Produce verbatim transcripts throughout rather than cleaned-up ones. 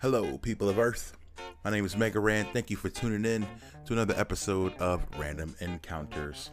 Hello, people of Earth. My name is Mega Rand. Thank you for tuning in to another episode of Random Encounters.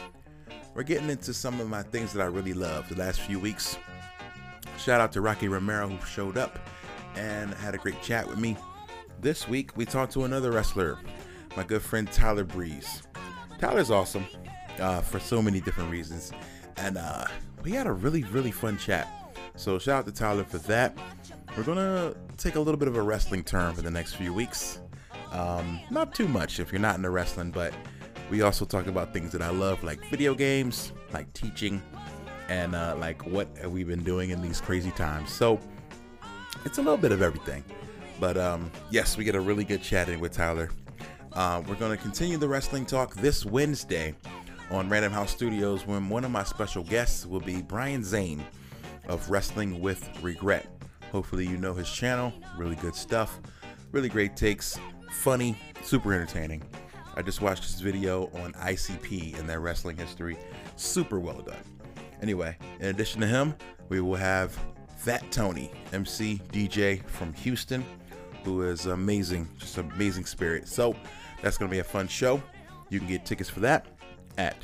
We're getting into some of my things that I really love the last few weeks. Shout out to Rocky Romero who showed up and had a great chat with me. This week, we talked to another wrestler, my good friend Tyler Breeze. Tyler's awesome uh, for so many different reasons, and uh, we had a really, really fun chat. So shout out to Tyler for that. We're gonna take a little bit of a wrestling turn for the next few weeks. Um, not too much if you're not into wrestling, but we also talk about things that I love, like video games, like teaching, and uh, like what have we been doing in these crazy times. So it's a little bit of everything. But um, yes, we get a really good chat in with Tyler. Uh, we're going to continue the wrestling talk this Wednesday on Random House Studios when one of my special guests will be Brian Zane of Wrestling with Regret. Hopefully you know his channel. Really good stuff. Really great takes. Funny. Super entertaining. I just watched his video on I C P and their wrestling history. Super well done. Anyway, in addition to him, we will have Fat Tony, M C, D J from Houston, who is amazing. Just an amazing spirit. So that's going to be a fun show. You can get tickets for that at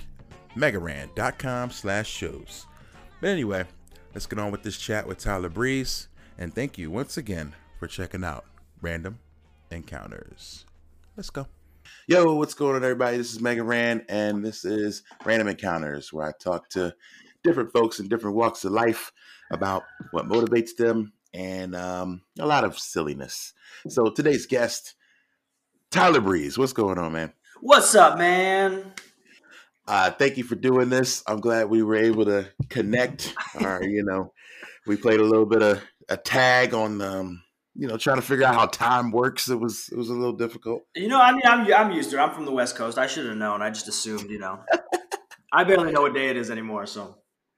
megaran.com slash shows. But anyway, let's get on with this chat with Tyler Breeze. And thank you once again for checking out Random Encounters. Let's go. Yo, what's going on, everybody? This is Mega Rand, and this is Random Encounters, where I talk to different folks in different walks of life about what motivates them and um, a lot of silliness. So today's guest, Tyler Breeze. What's going on, man? What's up, man? Uh, thank you for doing this. I'm glad we were able to connect. Or, you know, we played a little bit of a tag on, um, you know, trying to figure out how time works. It was it was a little difficult. You know, I mean, I'm I'm used to it. I'm from the West Coast. I should have known. I just assumed, you know. I barely know what day it is anymore, so.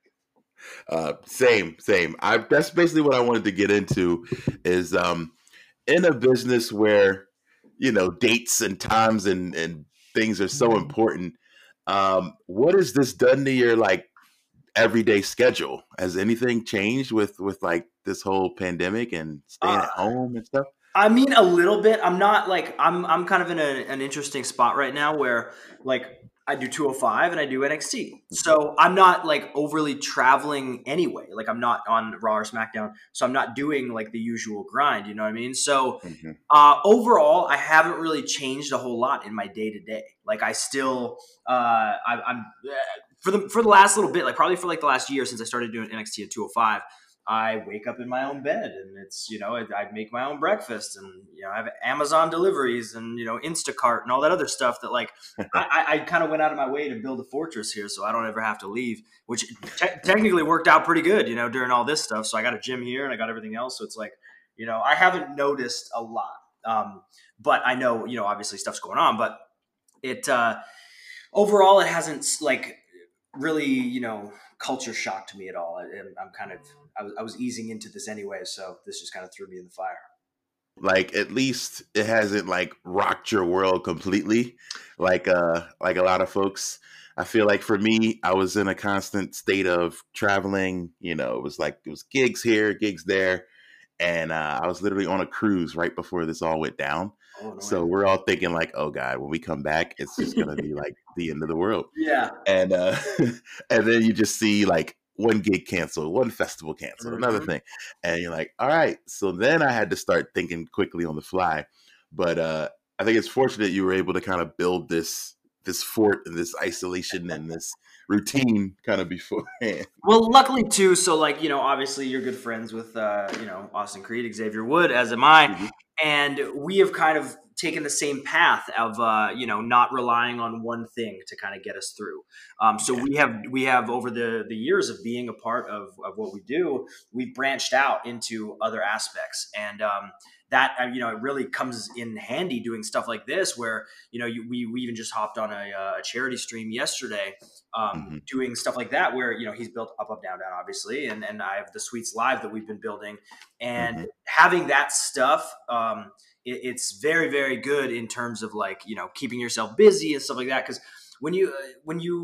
Uh, same, same. I that's basically what I wanted to get into is um, in a business where, you know, dates and times and, and things are so important. Um, what has this done to your like everyday schedule? Has anything changed with with like this whole pandemic and staying Uh, at home and stuff? I mean, a little bit. I'm not like I'm. I'm kind of in a, an interesting spot right now where, like, I do two oh five and I do N X T, so I'm not like overly traveling anyway. Like, I'm not on Raw or SmackDown, so I'm not doing like the usual grind. You know what I mean? So, Mm-hmm. uh, overall, I haven't really changed a whole lot in my day to day. Like, I still, uh, I, I'm uh, for the for the last little bit, like probably for like the last year since I started doing N X T at two oh five. I wake up in my own bed and it's, you know, I, I make my own breakfast and, you know, I have Amazon deliveries and, you know, Instacart and all that other stuff that like, I, I kind of went out of my way to build a fortress here so I don't ever have to leave, which te- technically worked out pretty good, you know, during all this stuff. So I got a gym here and I got everything else. So it's like, you know, I haven't noticed a lot. Um, but I know, you know, obviously stuff's going on, but it, uh, overall, it hasn't like really, you know, culture shocked me at all. I, I'm kind of, I was, I was easing into this anyway, so this just kind of threw me in the fire. Like at least it hasn't like rocked your world completely, like uh like a lot of folks. I feel like for me, I was in a constant state of traveling. You know, it was like it was gigs here, gigs there, and uh, I was literally on a cruise right before this all went down. Oh, no So way. we're all thinking like, oh God, when we come back, it's just gonna be like the end of the world. Yeah. And uh, and then you just see like one gig canceled, one festival canceled, another Mhm. thing, and you're like, all right. So then I had to start thinking quickly on the fly. But uh, I think it's fortunate you were able to kind of build this this fort and this isolation and this routine kind of beforehand. Well, luckily too. So, like, you know, obviously you're good friends with, uh, you know, Austin Creed, Xavier Wood, as am I, Mhm. and we have kind of taken the same path of, uh, you know, not relying on one thing to kind of get us through. Um, so Yeah. we have we have over the the years of being a part of of what we do, we've branched out into other aspects, and um, that uh, you know, it really comes in handy doing stuff like this, where you know, you, we we even just hopped on a, uh, a charity stream yesterday. Um, hmm doing stuff like that where, you know, he's built up, up, down, down, obviously. And, and I have the Sweets Live that we've been building, and hmm having that stuff, um, it, it's very, very good in terms of like, you know, keeping yourself busy and stuff like that. Cause when you, uh, when you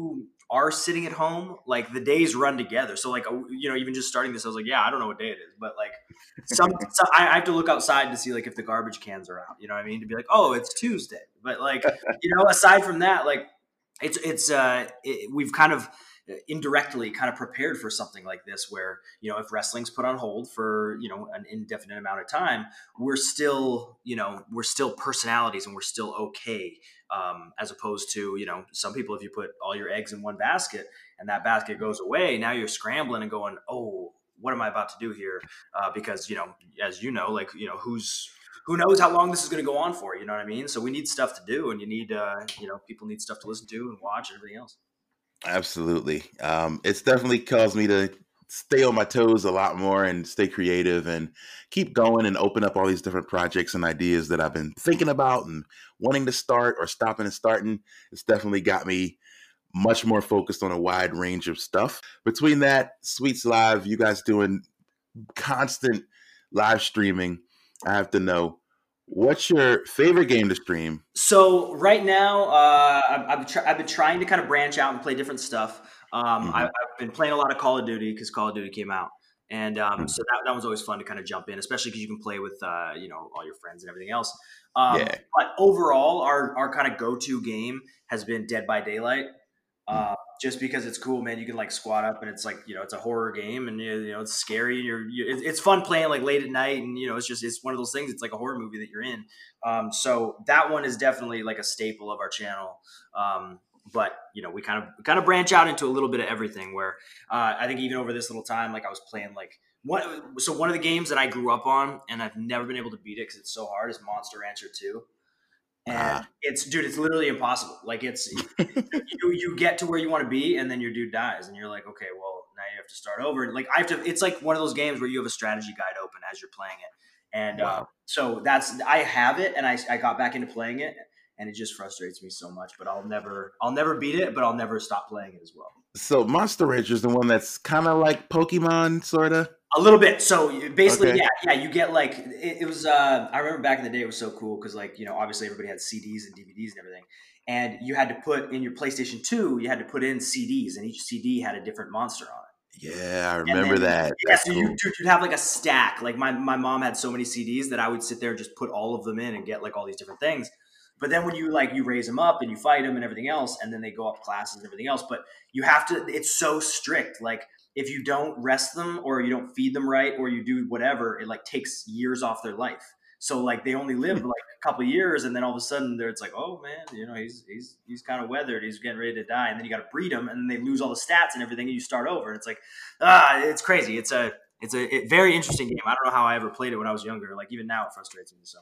are sitting at home, like the days run together. So like, you know, even just starting this, I was like, yeah, I don't know what day it is, but like some, so I, I have to look outside to see like if the garbage cans are out, you know what I mean? To be like, oh, it's Tuesday. But like, you know, aside from that, like it's, it's, uh, it, we've kind of indirectly kind of prepared for something like this where, you know, if wrestling's put on hold for, you know, an indefinite amount of time, we're still, you know, we're still personalities and we're still okay. Um, as opposed to, you know, some people, if you put all your eggs in one basket and that basket goes away, now you're scrambling and going, oh, what am I about to do here? Uh, because, you know, as you know, like, you know, who's, who knows how long this is going to go on for, you know what I mean? So we need stuff to do, and you need, uh, you know, people need stuff to listen to and watch and everything else. Absolutely. Um, it's definitely caused me to stay on my toes a lot more and stay creative and keep going and open up all these different projects and ideas that I've been thinking about and wanting to start or stopping and starting. It's definitely got me much more focused on a wide range of stuff. Between that, Sweets Live, you guys doing constant live streaming, I have to know, what's your favorite game to stream? So right now, uh, I've, I've, tr- I've been trying to kind of branch out and play different stuff. Um, Mm-hmm. I, I've been playing a lot of Call of Duty because Call of Duty came out. And um, Mm-hmm. so that, that was always fun to kind of jump in, especially because you can play with, uh, you know, all your friends and everything else. Um, Yeah. But overall, our, our kind of go-to game has been Dead by Daylight. Uh, just because it's cool, man. You can like squat up and it's like, you know, it's a horror game and you, you know, it's scary. And you're, you, it's fun playing like late at night. And, you know, it's just, it's one of those things. It's like a horror movie that you're in. Um, so that one is definitely like a staple of our channel. Um, but you know, we kind of, we kind of branch out into a little bit of everything where, uh, I think even over this little time, like I was playing like one, so one of the games that I grew up on and I've never been able to beat it cause it's so hard is Monster Rancher two. And Ah. it's, dude, it's literally impossible. Like it's, you, you get to where you want to be and then your dude dies and you're like, okay, well now you have to start over. Like I have to, it's like one of those games where you have a strategy guide open as you're playing it. And, Wow. uh, so that's, I have it and I, I got back into playing it and it just frustrates me so much, but I'll never, I'll never beat it, but I'll never stop playing it as well. So Monster Rancher is the one that's kind of like Pokemon, sort of? A little bit. So basically, Okay. yeah, yeah, you get like, it, it was, uh, I remember back in the day, it was so cool because like, you know, obviously everybody had C Ds and D V Ds and everything. And you had to put in your PlayStation two, you had to put in C Ds and each C D had a different monster on it. Yeah, I remember then, that. Yeah, That's so cool. you, dude, you'd have like a stack. Like my, my mom had so many C Ds that I would sit there and just put all of them in and get like all these different things. But then when you like, you raise them up and you fight them and everything else, and then they go up classes and everything else. But you have to, it's so strict. Like if you don't rest them or you don't feed them right or you do whatever, it like takes years off their life. So like they only live like a couple of years and then all of a sudden they're, it's like, oh man, you know, he's, he's, he's kind of weathered. He's getting ready to die. And then you got to breed them and then they lose all the stats and everything and you start over. And it's like, ah, it's crazy. It's a, it's a it, very interesting game. I don't know how I ever played it when I was younger. Like even now it frustrates me. So.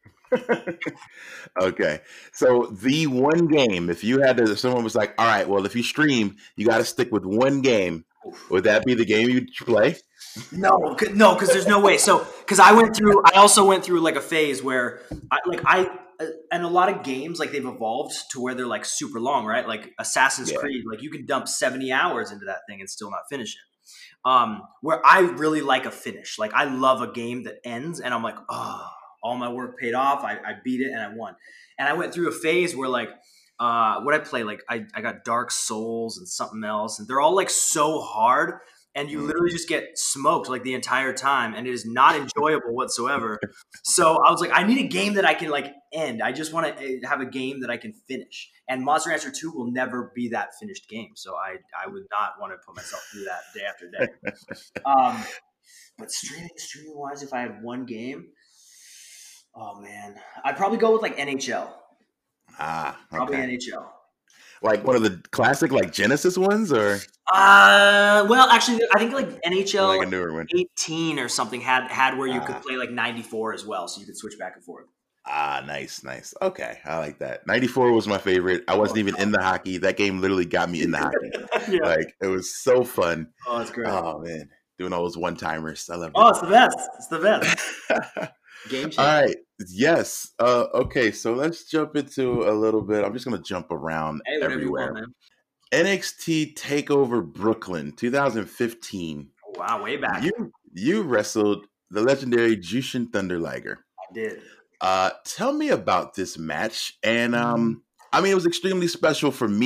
Okay. So the one game, if you had to, if someone was like, all right, well, if you stream, you got to stick with one game. Would that be the game you'd play? No, no, because there's no way. So, because I went through, I also went through like a phase where, I, like I, and a lot of games like they've evolved to where they're like super long, right? Like Assassin's Yeah. Creed, like you can dump seventy hours into that thing and still not finish it. Um, where I really like a finish. Like I love a game that ends, and I'm like, oh, all my work paid off. I, I beat it and I won. And I went through a phase where like, uh, what I play, like I, I got Dark Souls and something else, and they're all like so hard. And you literally just get smoked like the entire time, and it is not enjoyable whatsoever. So I was like, I need a game that I can like end. I just want to have a game that I can finish. And Monster Rancher two will never be that finished game. So I, I would not want to put myself through that day after day. Um, but streaming, streaming wise, if I have one game, oh man, I'd probably go with like N H L. Ah, okay. Probably N H L. Like one of the classic, like Genesis ones, or Uh, well, actually, I think like N H L like a newer one? eighteen or something had had where you Ah. could play like ninety-four as well, so you could switch back and forth. Ah, nice, nice. Okay, I like that. ninety-four was my favorite. I wasn't even in the hockey. That game literally got me in the hockey. Yeah. Like it was so fun. Oh, that's great. Oh man, doing all those one timers. I love Oh, it. it's the best. It's the best. Game All changer. right. Yes. Uh, okay. So let's jump into a little bit. I'm just gonna jump around Hey, whatever you everywhere. want, man. N X T Takeover Brooklyn, twenty fifteen. Oh, wow, way back. You you wrestled the legendary Jushin Thunder Liger. I did. Uh, tell me about this match. And um, I mean, it was extremely special for me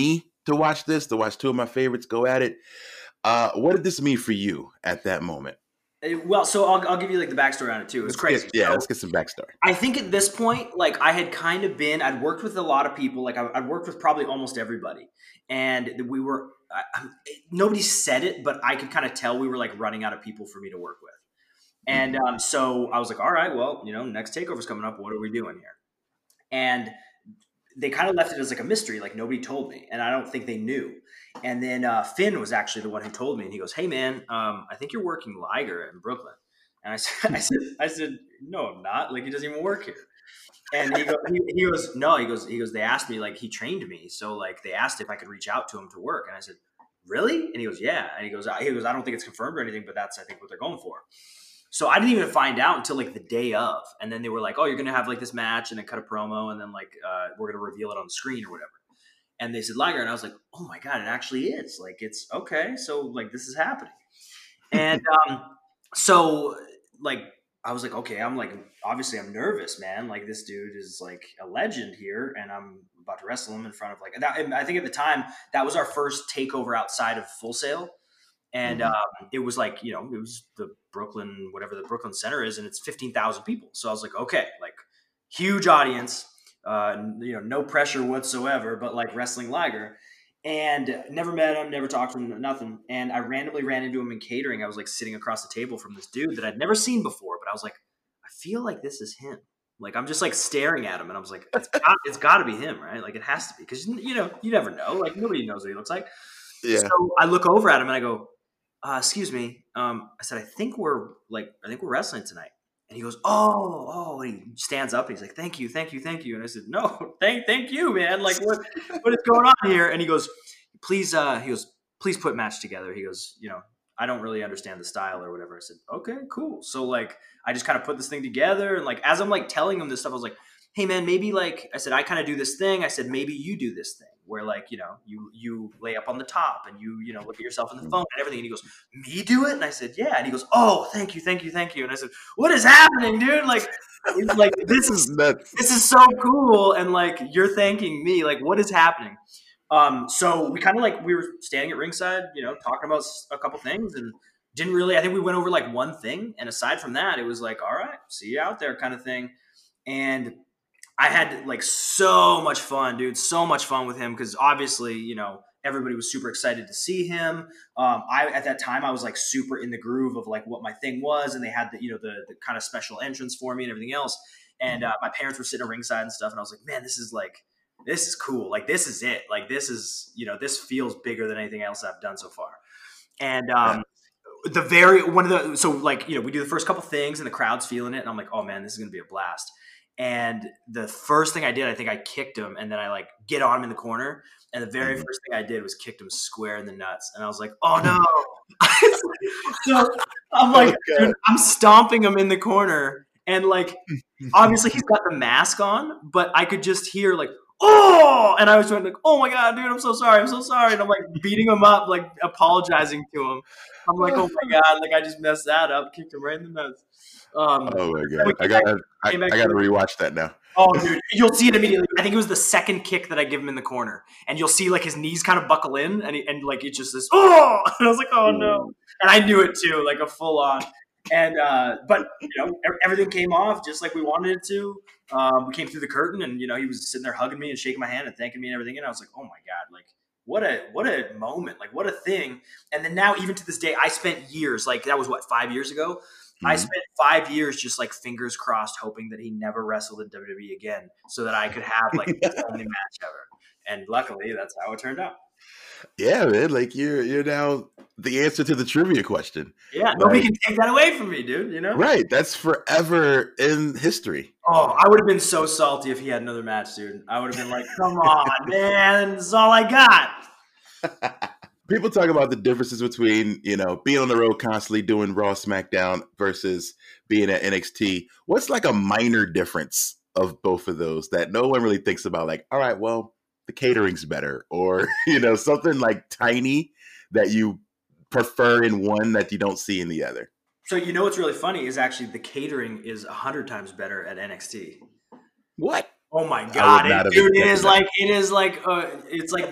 to watch this, to watch two of my favorites go at it. Uh, what did this mean for you at that moment? Well, so I'll, I'll give you like the backstory on it too. It was Let's crazy. Get, yeah, so, let's get some backstory. I think at this point, like I had kind of been, I'd worked with a lot of people. Like I, I'd worked with probably almost everybody, and we were. I, nobody said it, but I could kind of tell we were like running out of people for me to work with. And um, so I was like, all right, well, you know, next takeover's coming up. What are we doing here? And they kind of left it as like a mystery. Like nobody told me, and I don't think they knew. And then uh, Finn was actually the one who told me, and he goes, "Hey man, um, I think you're working Liger in Brooklyn." And I said, I said, I said, "No, I'm not. Like he doesn't even work here." And he, go, he, he goes, "No," he goes, he goes, "They asked me, like he trained me, so like they asked if I could reach out to him to work." And I said, "Really?" And he goes, "Yeah." And he goes, he goes, "I don't think it's confirmed or anything, but that's I think what they're going for." So I didn't even find out until like the day of, and then they were like, "Oh, you're gonna have like this match and then cut a promo, and then like uh, we're gonna reveal it on the screen or whatever." And they said Liger, and I was like, "Oh my god, it actually is! Like it's okay, so like this is happening." And um, so like I was like, "Okay, I'm like obviously I'm nervous, man. Like this dude is like a legend here, and I'm about to wrestle him in front of like that." And I think at the time that was our first takeover outside of Full Sail. And Mhm. um, it was like, you know, it was the Brooklyn, whatever the Brooklyn Center is, and it's fifteen thousand people. So I was like, okay, like huge audience, uh, you know, no pressure whatsoever, but like wrestling Liger. And never met him, never talked to him, nothing. And I randomly ran into him in catering. I was like sitting across the table from this dude that I'd never seen before, but I was like, I feel like this is him. Like I'm just like staring at him, and I was like, it's got, it's got to be him, right? Like it has to be, because you know, you never know. Like nobody knows what he looks like. Yeah. So I look over at him and I go, Uh, excuse me. Um, I said, I think we're like, I think we're wrestling tonight. And he goes, oh, oh, and he stands up and he's like, thank you, thank you, thank you. And I said, no, thank, thank you, man. Like what, what is going on here? And he goes, please, uh, he goes, please put match together. He goes, you know, I don't really understand the style or whatever. I said, okay, cool. So like, I just kind of put this thing together. And like, as I'm like telling him this stuff, I was like, hey man, maybe like, I said, I kind of do this thing. I said, maybe you do this thing where like, you know, you, you lay up on the top and you, you know, look at yourself in the phone and everything. And he goes, me do it? And I said, yeah. And he goes, oh, thank you. Thank you. Thank you. And I said, what is happening, dude? Like, like this is nuts. This is so cool. And like, you're thanking me. Like, what is happening? Um, so we kind of like, we were standing at ringside, you know, talking about a couple things and didn't really, I think we went over like one thing. And aside from that, it was like, all right, see you out there kind of thing. And I had like so much fun, dude, so much fun with him. Cause obviously, you know, everybody was super excited to see him. Um, I, at that time I was like super in the groove of like what my thing was. And they had the, you know, the, the kind of special entrance for me and everything else. And uh, my parents were sitting ringside and stuff. And I was like, man, this is like, this is cool. Like, this is it. Like, this is, you know, this feels bigger than anything else I've done so far. And, um, yeah. the very, one of the, so like, you know, we do the first couple things and the crowd's feeling it. And I'm like, oh man, this is going to be a blast. And the first thing I did, I think I kicked him and then I like get on him in the corner. And the very first thing I did was kicked him square in the nuts. And I was like, oh no. So I'm like, oh, dude, I'm stomping him in the corner. And like, obviously he's got the mask on, but I could just hear like, oh, and I was like, oh my God, dude, I'm so sorry. I'm so sorry. And I'm like beating him up, like apologizing to him. I'm like, oh my God, like I just messed that up, kicked him right in the nuts. Um, oh my God, I gotta, I, I gotta rewatch that now. Oh, dude, you'll see it immediately. I think it was the second kick that I give him in the corner, and you'll see like his knees kind of buckle in, and he, and like it's just this. Oh, and I was like, oh no, and I knew it too, like a full on. And uh, but you know, everything came off just like we wanted it to. Um, we came through the curtain, and you know, he was sitting there hugging me and shaking my hand and thanking me and everything. And I was like, oh my God, like what a what a moment, like what a thing. And then now, even to this day, I spent years, like that was what five years ago. Mm-hmm. I spent five years just like fingers crossed, hoping that he never wrestled in W W E again, so that I could have like the only match ever. And luckily, that's how it turned out. Yeah, man. Like you're you're now the answer to the trivia question. Yeah, nobody like, can take that away from me, dude. You know, right? That's forever in history. Oh, I would have been so salty if he had another match, dude. I would have been like, "Come on, man, this is all I got." People talk about the differences between, you know, being on the road constantly doing Raw, SmackDown versus being at N X T. What's like a minor difference of both of those that no one really thinks about? Like, all right, well, the catering's better, or, you know, something like tiny that you prefer in one that you don't see in the other. So, you know, what's really funny is actually the catering is a hundred times better at N X T. What? Oh my God. It, dude, it is that. like, it is like, uh, it's like,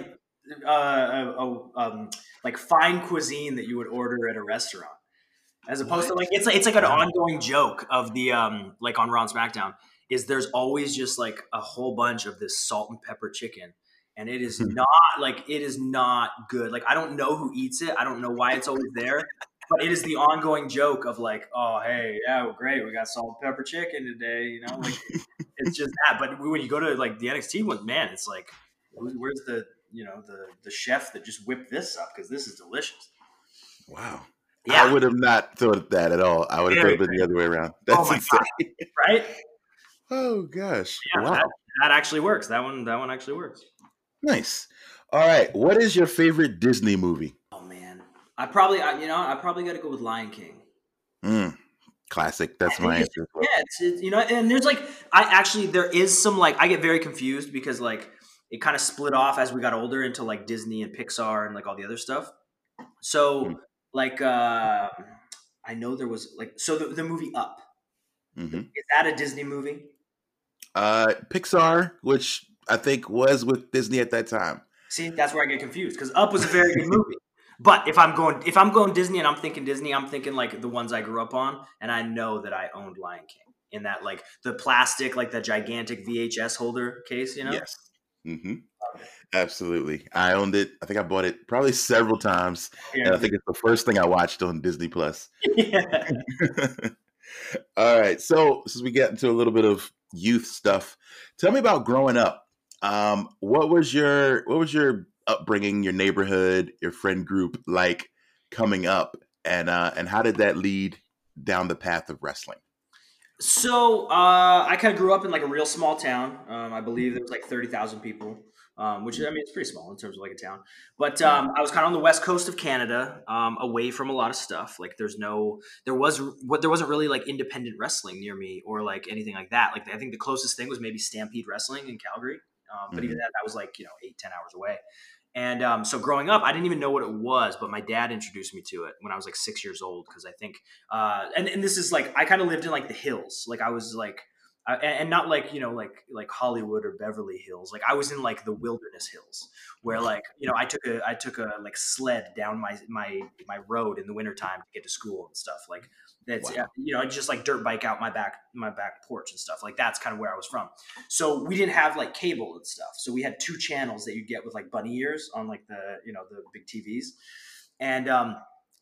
uh, a, a, um, like fine cuisine that you would order at a restaurant, as opposed what? to like it's like it's like an wow. ongoing joke of the um like on Raw and SmackDown is there's always just like a whole bunch of this salt and pepper chicken, and it is not like it is not good. Like I don't know who eats it, I don't know why it's always there. But it is the ongoing joke of like, oh, hey, yeah, well, great, we got salt and pepper chicken today, you know, like it's just that. But when you go to like the N X T one, man, it's like, where's the, you know, the the chef that just whipped this up because this is delicious. Wow, yeah, I would have not thought that at all. I would have thought it been the other way around. That's oh my insane, God. Right? Oh gosh, yeah, wow, that, that actually works. That one, that one actually works. Nice. All right, what is your favorite Disney movie? I probably, you know, I probably got to go with Lion King. Mm, classic. That's my answer. Yeah, it's, it's, you know, and there's like, I actually, there is some like, I get very confused because like it kind of split off as we got older into like Disney and Pixar and like all the other stuff. So mm. like, uh, I know there was like, so the, the movie Up, mm-hmm. is that a Disney movie? Uh, Pixar, which I think was with Disney at that time. See, that's where I get confused because Up was a very good movie. But if I'm going, if I'm going Disney and I'm thinking Disney, I'm thinking like the ones I grew up on, and I know that I owned Lion King in that like the plastic, like the gigantic V H S holder case, you know? Yes. Mm-hmm. Okay. Absolutely. I owned it. I think I bought it probably several times, yeah, and I think it's the first thing I watched on Disney Plus. Yeah. All right. So since we get into a little bit of youth stuff, tell me about growing up. Um, what was your what was your upbringing, your neighborhood, your friend group like coming up, and uh, and how did that lead down the path of wrestling? So uh, I kind of grew up in like a real small town. Um, I believe there was like thirty thousand people, um, which I mean it's pretty small in terms of like a town. But um, I was kind of on the west coast of Canada, um, away from a lot of stuff. Like there's no, there was what there wasn't really like independent wrestling near me or like anything like that. Like I think the closest thing was maybe Stampede Wrestling in Calgary. Um, but mm-hmm. even that, that was like, you know, eight, ten hours away. And um, so growing up, I didn't even know what it was, but my dad introduced me to it when I was like six years old. Cause I think, uh, and, and this is like, I kind of lived in like the hills. Like I was like, uh, and, and not like, you know, like, like Hollywood or Beverly Hills. Like I was in like the wilderness hills where like, you know, I took a, I took a like sled down my, my, my road in the wintertime to get to school and stuff like that's, wow. you know, just like dirt bike out my back, my back porch and stuff like that's kind of where I was from. So we didn't have like cable and stuff. So we had two channels that you get with like bunny ears on like the, you know, the big T Vs. And, um,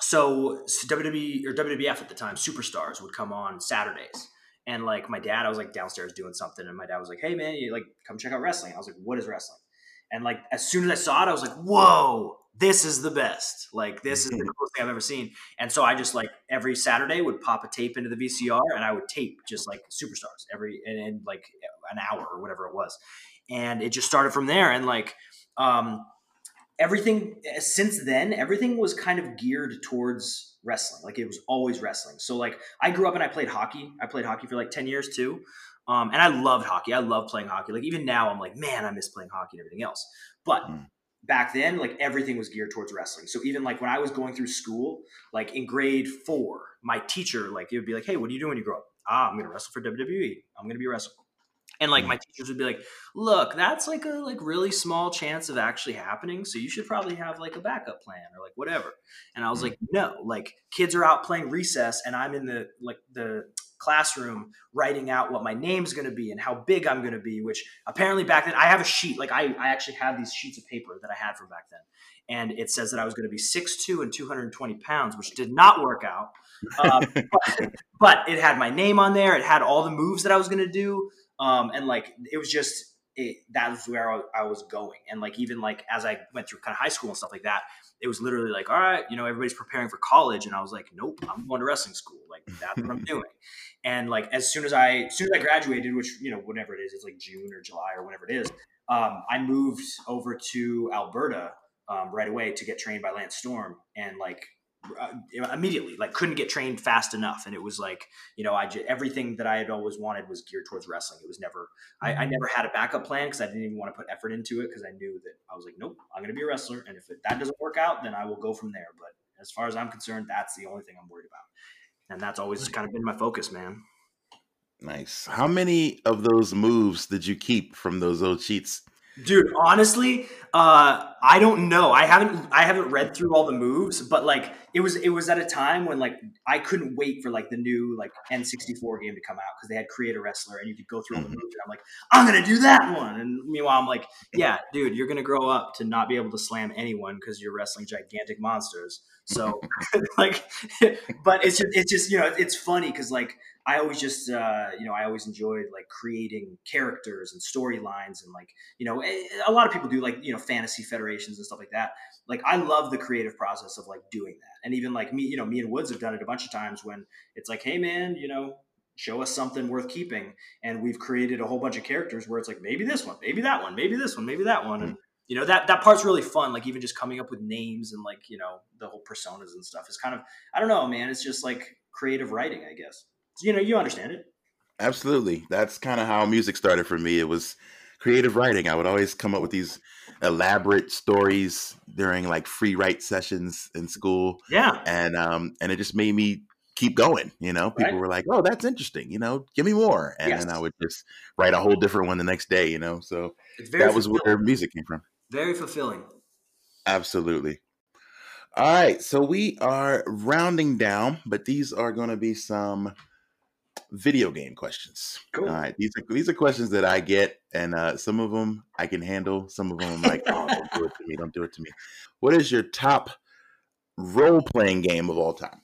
so, so W W E or W W F at the time, Superstars would come on Saturdays. And like my dad, I was like downstairs doing something, and my dad was like, "Hey man, you like come check out wrestling." I was like, "What is wrestling?" And like as soon as I saw it, I was like, "Whoa, this is the best! Like this is the coolest thing I've ever seen." And so I just like every Saturday would pop a tape into the V C R, and I would tape just like Superstars every and, and like an hour or whatever it was, and it just started from there. And like um, everything since then, everything was kind of geared towards wrestling. Like it was always wrestling. So like I grew up and I played hockey. I played hockey for like ten years too. Um, and I loved hockey. I love playing hockey. Like even now I'm like, man, I miss playing hockey and everything else. But mm. back then, like everything was geared towards wrestling. So even like when I was going through school, like in grade four, my teacher, like it would be like, "Hey, what do you do when you grow up?" "Ah, I'm going to wrestle for W W E. I'm going to be a wrestler." And like my teachers would be like, "Look, that's like a like really small chance of actually happening. So you should probably have like a backup plan or like whatever." And I was like, "No, like kids are out playing recess and I'm in the like the classroom writing out what my name's going to be and how big I'm going to be," which apparently back then I have a sheet. Like I, I actually have these sheets of paper that I had from back then. And it says that I was going to be six two and two hundred twenty pounds, which did not work out. Um, but, but it had my name on there. It had all the moves that I was going to do. Um, and like, it was just, it, that was where I, I was going. And like, even like, as I went through kind of high school and stuff like that, it was literally like, all right, you know, everybody's preparing for college. And I was like, nope, I'm going to wrestling school. Like that's what I'm doing. And like, as soon as I, as soon as I graduated, which, you know, whatever it is, it's like June or July or whatever it is. Um, I moved over to Alberta, um, right away to get trained by Lance Storm. And like, Uh, immediately, like couldn't get trained fast enough. And it was like, you know, I just, everything that I had always wanted was geared towards wrestling. It was never, I, I never had a backup plan because I didn't even want to put effort into it because I knew that I was like, nope, I'm going to be a wrestler. And if it, that doesn't work out, then I will go from there. But as far as I'm concerned, that's the only thing I'm worried about. And that's always kind of been my focus, man. Nice. How many of those moves did you keep from those old sheets? Dude, honestly, uh, I don't know. I haven't I haven't read through all the moves, but like it was it was at a time when like I couldn't wait for like the new like N sixty-four game to come out because they had Create a Wrestler and you could go through all the moves and I'm like, I'm gonna do that one. And meanwhile, I'm like, yeah, dude, you're gonna grow up to not be able to slam anyone because you're wrestling gigantic monsters. So like, but it's just it's just you know it's funny because like I always just uh, you know I always enjoyed like creating characters and storylines and like you know a lot of people do like you know fantasy federations and stuff like that. Like I love the creative process of like doing that, and even like me, you know, me and Woods have done it a bunch of times when it's like, hey man, you know, show us something worth keeping, and we've created a whole bunch of characters where it's like maybe this one, maybe that one, maybe this one, maybe that one, and you know that that part's really fun. Like even just coming up with names and like you know the whole personas and stuff is kind of I don't know, man. It's just like creative writing, I guess. So, you know, you understand it. Absolutely. That's kind of how music started for me. It was creative writing. I would always come up with these elaborate stories during like free write sessions in school. Yeah. And um and it just made me keep going. You know, people Right. were like, "Oh, that's interesting. You know, give me more." And Yes. then I would just write a whole different one the next day. You know, so It's very that was where fulfilling. music came from. Very fulfilling. Absolutely. All right, so we are rounding down, but these are going to be some video game questions. Cool. All right, these are these are questions that I get, and uh, some of them I can handle. Some of them I'm like, oh, don't do it to me, don't do it to me. What is your top role playing game of all time?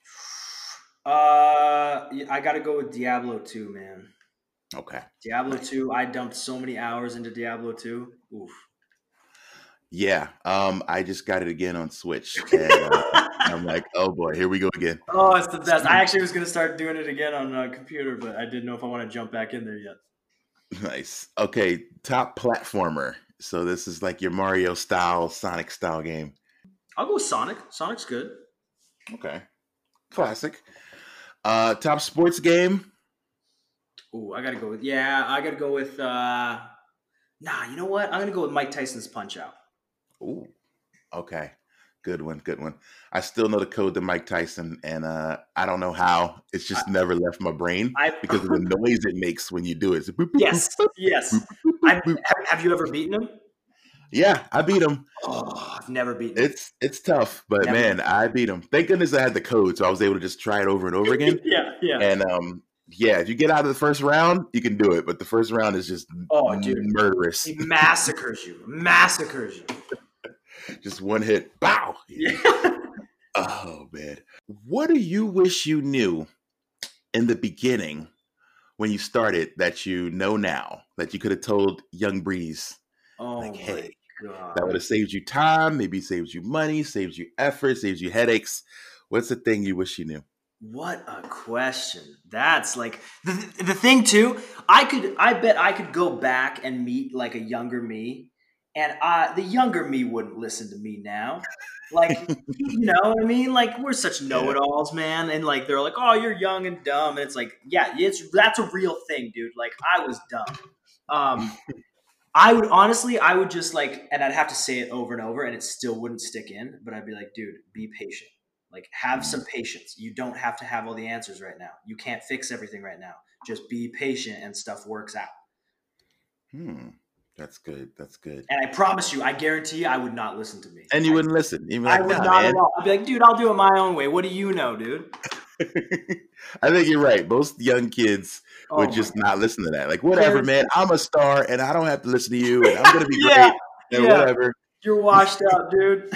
Uh, yeah, I got to go with Diablo two, man. Okay, Diablo nice. two. I dumped so many hours into Diablo two. Oof. Yeah, um, I just got it again on Switch, and uh, I'm like, oh boy, here we go again. Oh, it's the best. I actually was gonna start doing it again on a computer, but I didn't know if I want to jump back in there yet. Nice. Okay, top platformer. So this is like your Mario style, Sonic style game. I'll go with Sonic. Sonic's good. Okay, classic. Uh, top sports game. Ooh, I gotta go with yeah. I gotta go with uh. Nah, you know what? I'm gonna go with Mike Tyson's Punch Out. Ooh, okay. Good one, good one. I still know the code to Mike Tyson, and uh, I don't know how. It's I, just never left my brain I because of the noise it makes when you do it. It's boop, boop, boop, yes, boop, yes. boop, boop, boop, I boop. have, have you ever beaten him? Yeah, I beat him. Oh, I've never beaten him. It's it's tough, but Never. man, I beat him. Thank goodness I had the code, so I was able to just try it over and over again. yeah, yeah. And um, yeah, if you get out of the first round, you can do it, but the first round is just Oh, dude, murderous. he massacres you. Massacres you. Just one hit, bow. Yeah. Oh man, what do you wish you knew in the beginning when you started that you know now that you could have told young Breeze? Oh Like, my hey, god. that would have saved you time, maybe saves you money, saves you effort, saves you headaches. What's the thing you wish you knew? What a question. That's like the, the thing too. I could, I bet I could go back and meet like a younger me, and I, the younger me wouldn't listen to me now. Like, you know what I mean? Like, we're such Yeah. know-it-alls, man. And like, they're like, "Oh, you're young and dumb," and it's like, yeah, it's that's a real thing, dude. Like, I was dumb. Um, I would honestly, I would just like, and I'd have to say it over and over, and it still wouldn't stick in. But I'd be like, dude, be patient. Like, have some patience. You don't have to have all the answers right now. You can't fix everything right now. Just be patient, and stuff works out. Hmm. That's good. That's good. And I promise you, I guarantee you, I would not listen to me. And you I, wouldn't listen. You'd be I like, would nah, not man. at all. I'd be like, dude, I'll do it my own way. What do you know, dude? I think you're right. Most young kids Oh would my just God. not listen to that. Like, whatever, There's- man. I'm a star, and I don't have to listen to you, and I'm gonna be great, Yeah, and yeah. whatever. You're washed out, dude.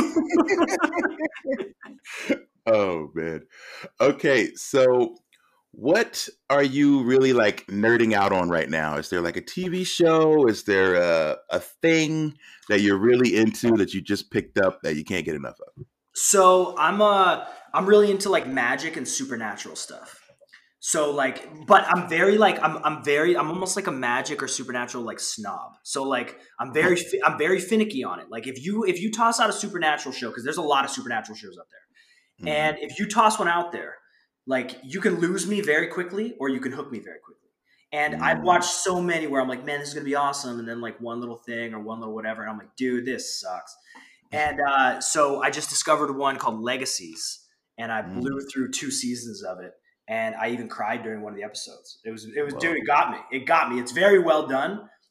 Oh man. Okay, so what are you really like nerding out on right now? Is there like a T V show? Is there a, a thing that you're really into that you just picked up that you can't get enough of? So I'm uh I'm really into like magic and supernatural stuff. So like, but I'm very like I'm I'm very I'm almost like a magic or supernatural like snob. So like I'm very fi- I'm very finicky on it. Like if you if you toss out a supernatural show, because there's a lot of supernatural shows out there, Mhm. and if you toss one out there, like you can lose me very quickly or you can hook me very quickly. And I've Mm. watched so many where I'm like, man, this is gonna be awesome, and then like one little thing or one little whatever, and I'm like, dude, this sucks. And uh, so I just discovered one called Legacies, and I blew Mm. through two seasons of it, and I even cried during one of the episodes. It was, it was, Whoa. dude, it got me. It got me. It's very well done,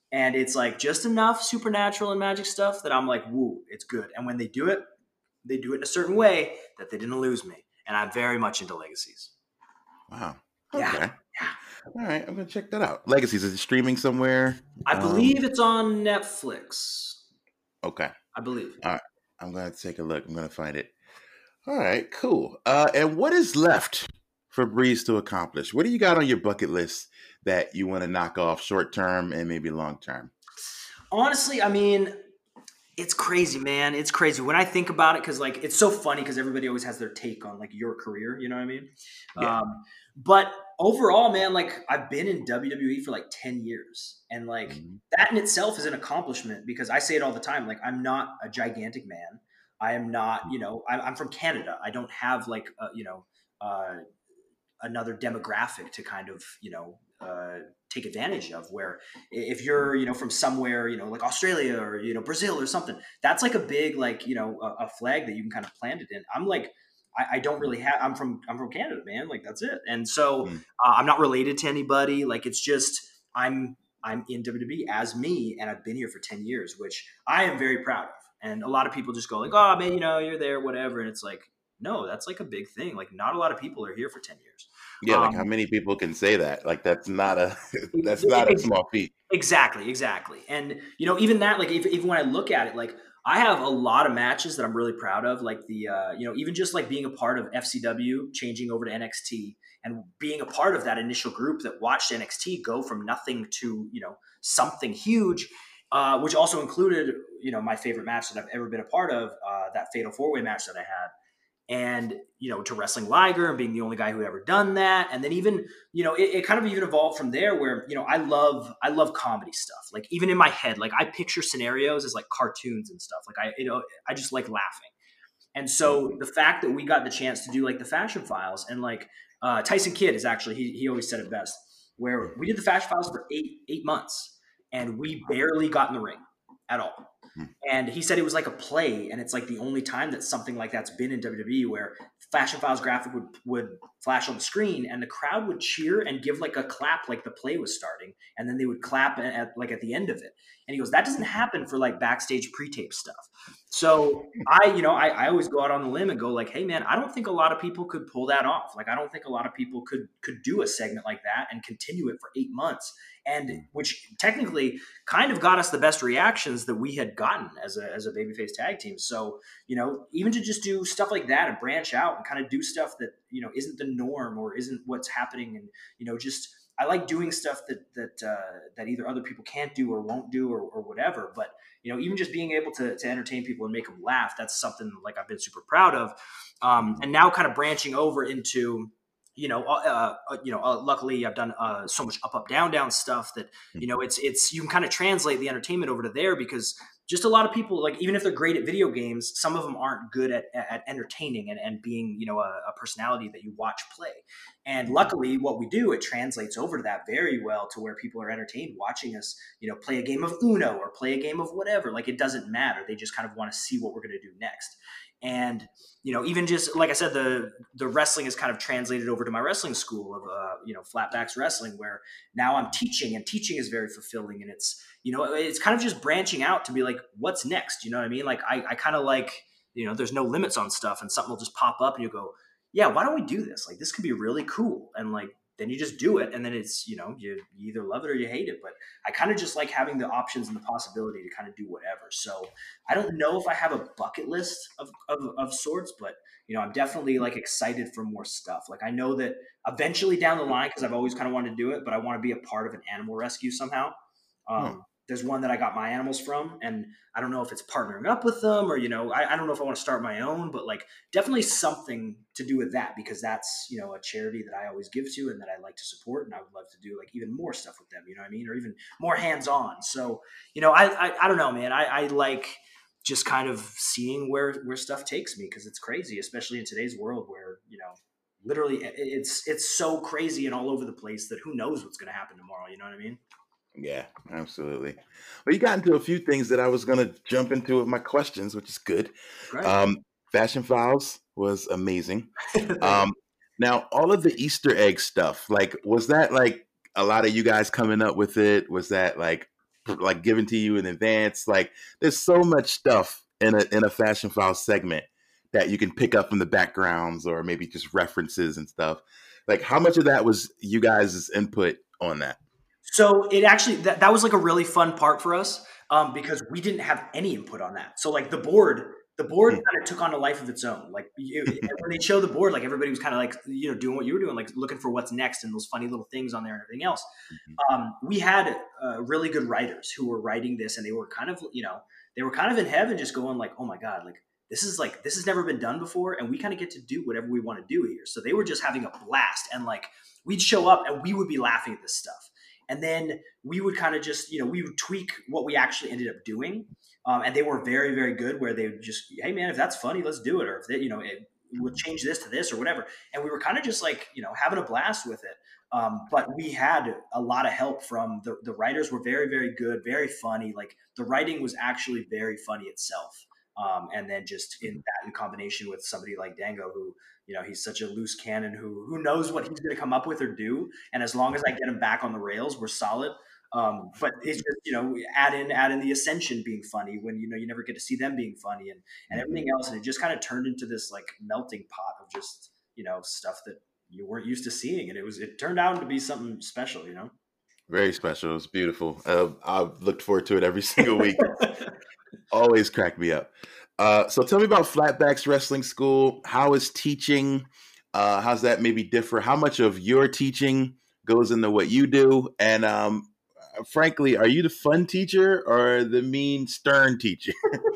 And it's like just enough supernatural and magic stuff that I'm like, woo, it's good. And when they do it, they do it in a certain way that they didn't lose me. And I'm very much into Legacies. Wow. Yeah. Okay. Yeah. All right. I'm going to check that out. Legacies, is it streaming somewhere? I Um, believe it's on Netflix. okay. I believe. All right. I'm going to take a look. I'm going to find it. All right. Cool. Uh, and what is left for Breeze to accomplish? What do you got on your bucket list that you want to knock off short term and maybe long term? Honestly, I mean, it's crazy, man. It's crazy when I think about it, because like it's so funny because everybody always has their take on like your career. You know what I mean? Yeah. Um, but overall, man, like I've been in W W E for like ten years, and like Mm-hmm. that in itself is an accomplishment, because I say it all the time. Like I'm not a gigantic man. I am not, you know, I'm, I'm from Canada. I don't have like, uh, you know, uh, another demographic to kind of, you know, uh, take advantage of, where if you're, you know, from somewhere, you know, like Australia or, you know, Brazil or something, that's like a big, like, you know, a, a flag that you can kind of plant it in. I'm like, I, I don't really have, I'm from, I'm from Canada, man. Like that's it. And so Mm-hmm. uh, I'm not related to anybody. Like it's just, I'm, I'm in W W E as me, and I've been here for ten years, which I am very proud of. And a lot of people just go like, oh man, you know, you're there, whatever. And it's like, no, that's like a big thing. Like not a lot of people are here for ten years. Yeah, like how Um, many people can say that? Like that's not a that's not a small feat. Exactly, exactly. And you know, even that, like if, even when I look at it, like I have a lot of matches that I'm really proud of, like the uh, you know, even just like being a part of F C W, changing over to N X T, and being a part of that initial group that watched N X T go from nothing to, you know, something huge, uh, which also included, you know, my favorite match that I've ever been a part of, uh, that Fatal Four Way match that I had. And, you know, to wrestling Liger and being the only guy who ever done that. And then even, you know, it, it kind of even evolved from there, where, you know, I love, I love comedy stuff. Like even in my head, like I picture scenarios as like cartoons and stuff. Like I, you know, I just like laughing. And so the fact that we got the chance to do like the Fashion Files, and like uh, Tyson Kidd is actually, he, he always said it best, where we did the Fashion Files for eight, eight months and we barely got in the ring at all. And he said it was like a play, and it's like the only time that something like that's been in W W E, where Fashion Files graphic would, would flash on the screen and the crowd would cheer and give like a clap like the play was starting, and then they would clap at, at like at the end of it. And he goes, that doesn't happen for like backstage pre-tape stuff. So I, you know, I, I always go out on the limb and go like, hey man, I don't think a lot of people could pull that off. Like I don't think a lot of people could could do a segment like that and continue it for eight months. And which technically kind of got us the best reactions that we had gotten as a as a babyface tag team. So, you know, even to just do stuff like that and branch out and kind of do stuff that, you know, isn't the norm or isn't what's happening, and, you know, just I like doing stuff that that uh, that either other people can't do or won't do or, or whatever. But, you know, even just being able to to entertain people and make them laugh, that's something like I've been super proud of. Um, and now kind of branching over into, you know, uh, uh, you know, uh, luckily I've done uh, so much up, up, down, down stuff that, you know, it's, it's, you can kind of translate the entertainment over to there, because just a lot of people, like, even if they're great at video games, some of them aren't good at, at entertaining and, and being, you know, a, a personality that you watch play. And luckily what we do, it translates over to that very well, to where people are entertained watching us, you know, play a game of Uno or play a game of whatever. Like, it doesn't matter. They just kind of want to see what we're going to do next. And, you know, even just like I said, the the wrestling is kind of translated over to my wrestling school of, uh, you know, Flatbacks Wrestling, where now I'm teaching, and teaching is very fulfilling. And it's, you know, it's kind of just branching out to be like, what's next? You know what I mean? Like, I, I kind of like, you know, there's no limits on stuff, and something will just pop up and you go, yeah, why don't we do this? Like, this could be really cool. And like, then you just do it. And then it's, you know, you, you either love it or you hate it. But I kind of just like having the options and the possibility to kind of do whatever. So I don't know if I have a bucket list of, of, of sorts, but, you know, I'm definitely like excited for more stuff. Like, I know that eventually down the line, because I've always kind of wanted to do it, but I want to be a part of an animal rescue somehow. Um, hmm. There's one that I got my animals from, and I don't know if it's partnering up with them or, you know, I, I don't know if I want to start my own, but like definitely something to do with that, because that's, you know, a charity that I always give to and that I like to support. And I would love to do like even more stuff with them, you know what I mean? Or even more hands-on. So, you know, I, I, I don't know, man. I, I like just kind of seeing where, where stuff takes me, because it's crazy, especially in today's world where, you know, literally it's, it's so crazy and all over the place that who knows what's going to happen tomorrow. You know what I mean? Yeah, absolutely. Well, you got into a few things that I was going to jump into with my questions, which is good. Right. Um, Fashion Files was amazing. um, now, all of the Easter egg stuff, like, was that like a lot of you guys coming up with it? Was that like like given to you in advance. Like there's so much stuff in a in a Fashion File segment that you can pick up from the backgrounds or maybe just references and stuff. Like how much of that was you guys' input on that? So it actually, that, that was like a really fun part for us um, because we didn't have any input on that. So like the board, the board kind of took on a life of its own. Like you, when they showed the board, like everybody was kind of like, you know, doing what you were doing, like looking for what's next and those funny little things on there and everything else. Um, we had uh, really good writers who were writing this, and they were kind of, you know, they were kind of in heaven just going like, oh my God, like this is like, this has never been done before. And we kind of get to do whatever we want to do here. So they were just having a blast. And like, we'd show up and we would be laughing at this stuff. And then we would kind of just, you know, we would tweak what we actually ended up doing. Um, and they were very, very good where they would just, hey man, if that's funny, let's do it. Or if they, you know, it would change this to this or whatever. And we were kind of just like, you know, having a blast with it. Um, but we had a lot of help from the, the writers were very, very good, very funny. Like the writing was actually very funny itself. Um, and then just in that in combination with somebody like Dango, who, you know, he's such a loose cannon who who knows what he's going to come up with or do. And as long as I get him back on the rails, we're solid. Um, but it's just, you know, add in add in the Ascension being funny when, you know, you never get to see them being funny and, and everything else. And it just kind of turned into this like melting pot of just, you know, stuff that you weren't used to seeing. And it was it turned out to be something special, you know. Very special. It was beautiful. Uh, I've looked forward to it every single week. Always crack me up. Uh, so tell me about Flatbacks Wrestling School. How is teaching? Uh, how's that maybe differ? How much of your teaching goes into what you do? And um, frankly, are you the fun teacher or the mean, stern teacher?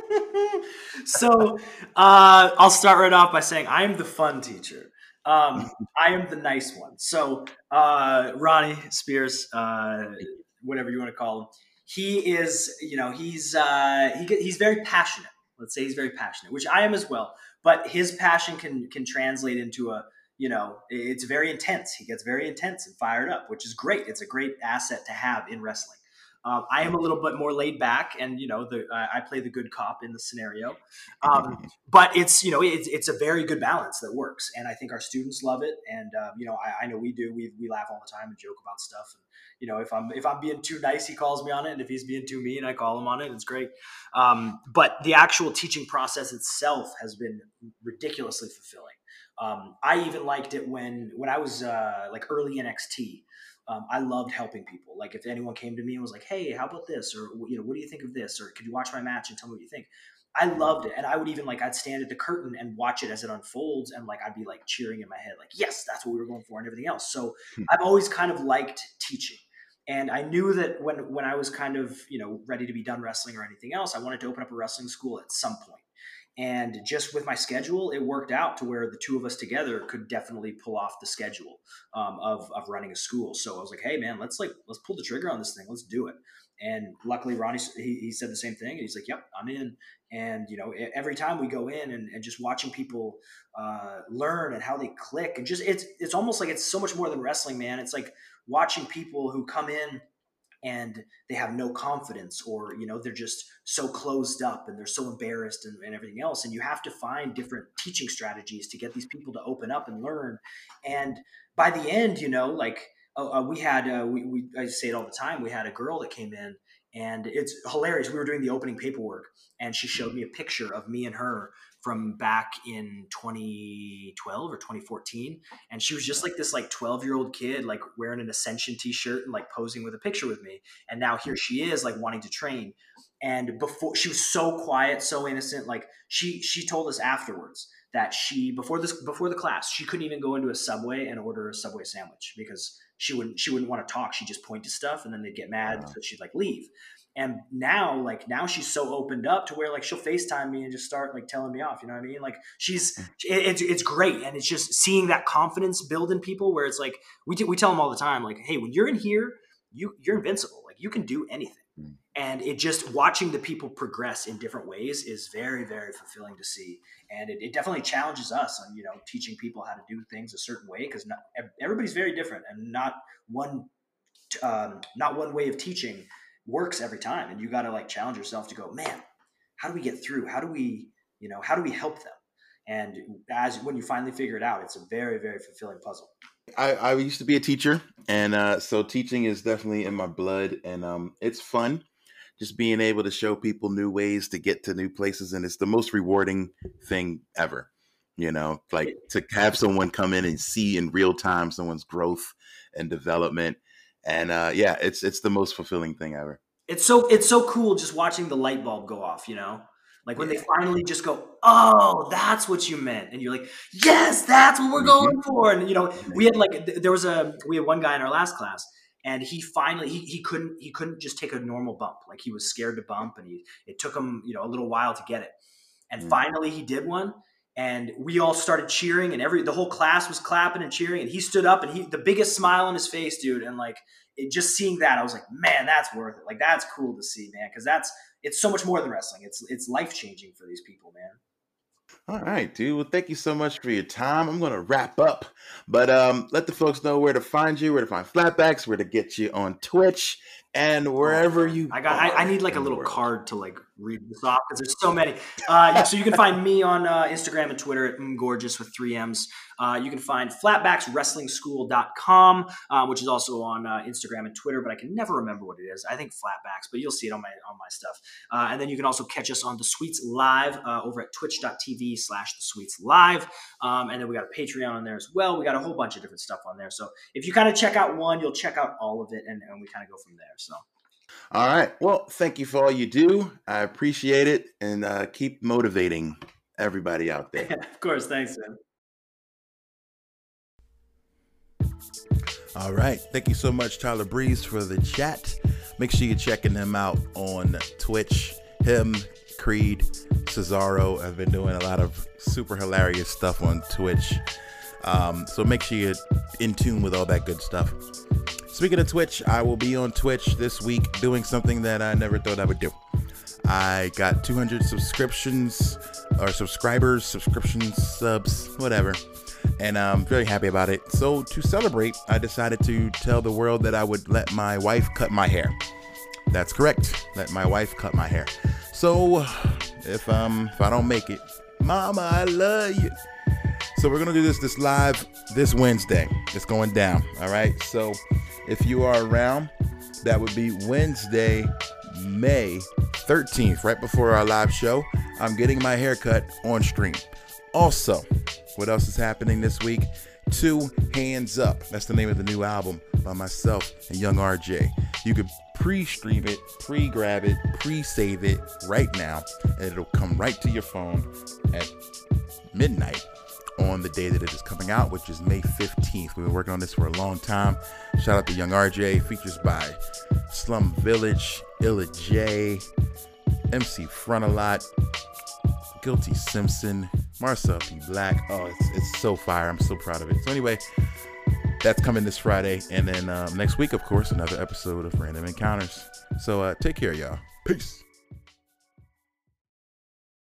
So uh, I'll start right off by saying I am the fun teacher. Um, I am the nice one. So uh, Ronnie Spears, uh, whatever you want to call him, he is, you know, he's uh, he, he's very passionate. Let's say he's very passionate, which I am as well. But his passion can can translate into a, you know, it's very intense. He gets very intense and fired up, which is great. It's a great asset to have in wrestling. Um, I am a little bit more laid back, and you know, the I, I play the good cop in the scenario. Um, but it's you know, it's it's a very good balance that works, and I think our students love it. And um, you know, I, I know we do. We we laugh all the time and joke about stuff. And you know, if I'm if I'm being too nice, he calls me on it, and if he's being too mean, I call him on it. It's great. Um, but the actual teaching process itself has been ridiculously fulfilling. Um, I even liked it when when I was uh, like early N X T. Um, I loved helping people. Like if anyone came to me and was like, "Hey, how about this?" or you know, "What do you think of this?" or "Could you watch my match and tell me what you think?" I loved it, and I would even like I'd stand at the curtain and watch it as it unfolds, and like I'd be like cheering in my head, like, "Yes, that's what we were going for," and everything else. So I've always kind of liked teaching, and I knew that when when I was kind of you know ready to be done wrestling or anything else, I wanted to open up a wrestling school at some point. And just with my schedule, it worked out to where the two of us together could definitely pull off the schedule um, of, of running a school. So I was like, hey man, let's like, let's pull the trigger on this thing. Let's do it. And luckily Ronnie, he, he said the same thing. And he's like, yep, I'm in. And, you know, every time we go in and, and just watching people uh, learn and how they click and just, it's, it's almost like it's so much more than wrestling, man. It's like watching people who come in and they have no confidence, or you know they're just so closed up and they're so embarrassed and, and everything else, and you have to find different teaching strategies to get these people to open up and learn. And by the end, you know like uh, we had uh, we, we I say it all the time, we had a girl that came in, and it's hilarious. We were doing the opening paperwork and she showed me a picture of me and her from back in twenty twelve or twenty fourteen. And she was just like this like twelve year old kid, like wearing an Ascension t-shirt and like posing with a picture with me. And now here she is like wanting to train. And before, she was so quiet, so innocent. Like she, she told us afterwards that she, before this, before the class, she couldn't even go into a Subway and order a Subway sandwich because she wouldn't, she wouldn't want to talk. She'd just point to stuff and then they'd get mad. Wow. So she'd like leave. And now, like now she's so opened up to where like she'll FaceTime me and just start like telling me off. You know what I mean? Like she's, it, it's, it's great. And it's just seeing that confidence build in people where it's like, we do, we tell them all the time, like, hey, when you're in here, you you're invincible. Like you can do anything. Mm. And it just watching the people progress in different ways is very, very fulfilling to see. And it, it definitely challenges us on, you know, teaching people how to do things a certain way. Cause not everybody's very different, and not one, um, not one way of teaching works every time. And you got to like challenge yourself to go, man, how do we get through? How do we, you know, how do we help them? And as when you finally figure it out, it's a very, very fulfilling puzzle. I, I used to be a teacher, and uh, so teaching is definitely in my blood, and um, it's fun. just being able to show people new ways to get to new places. And it's the most rewarding thing ever, you know, like to have someone come in and see in real time someone's growth and development. And uh, yeah, it's it's the most fulfilling thing ever. It's so it's so cool just watching the light bulb go off, you know? Like when yeah. they finally just go, oh, that's what you meant. And you're like, yes, that's what we're going mm-hmm. for. And, you know, we had like, there was a, we had one guy in our last class and he finally, he, he couldn't, he couldn't just take a normal bump. Like he was scared to bump and he, it took him, you know, a little while to get it. And mm-hmm. finally he did one and we all started cheering and every, the whole class was clapping and cheering and he stood up and he, the biggest smile on his face, dude. And like, it, just seeing that, I was like, man, that's worth it. Like, that's cool to see, man. Cause that's, it's so much more than wrestling. It's it's life changing for these people, man. All right, dude. Well, thank you so much for your time. I'm going to wrap up, but um, let the folks know where to find you, where to find Flatbacks, where to get you on Twitch, and wherever you. I got. I, I need like a little card to like read this off because there's so many. Uh, so you can find me on uh, Instagram and Twitter at mgorgeous with three M's. Uh, you can find flatbacks wrestling school dot com, uh, which is also on uh, Instagram and Twitter, but I can never remember what it is. I think Flatbacks, but you'll see it on my on my stuff. Uh, and then you can also catch us on The Sweets Live uh, over at twitch.tv slash The Sweets Live. Um, and then we got a Patreon on there as well. We got a whole bunch of different stuff on there. So if you kind of check out one, you'll check out all of it, and, and we kind of go from there. So. All right. Well, thank you for all you do. I appreciate it, and uh, keep motivating everybody out there. Of course. Thanks, man. All right. Thank you so much, Tyler Breeze, for the chat. Make sure you're checking him out on Twitch. Him, Creed, Cesaro have been doing a lot of super hilarious stuff on Twitch. Um, so make sure you're in tune with all that good stuff. Speaking of Twitch, I will be on Twitch this week doing something that I never thought I would do. I got two hundred subscriptions or subscribers, subscriptions, subs, whatever. And I'm very happy about it. So to celebrate, I decided to tell the world that I would let my wife cut my hair. That's correct. Let my wife cut my hair. So if um if I don't make it, Mama, I love you. So we're gonna do this this live this Wednesday. It's going down. All right. So if you are around, that would be Wednesday, May thirteenth, right before our live show. I'm getting my hair cut on stream. Also, what else is happening this week? Two Hands Up. That's the name of the new album by myself and Young R J. You could pre-stream it, pre-grab it, pre-save it right now, and it'll come right to your phone at midnight on the day that it is coming out, which is May fifteenth. We've been working on this for a long time. Shout out to Young R J. Features by Slum Village, Illa J, M C Frontalot, Guilty Simpson, Marcel P. Black. Oh, it's it's so fire. I'm so proud of it. So anyway, that's coming this Friday. And then um, next week, of course, another episode of Random Encounters. So uh, take care, y'all. Peace.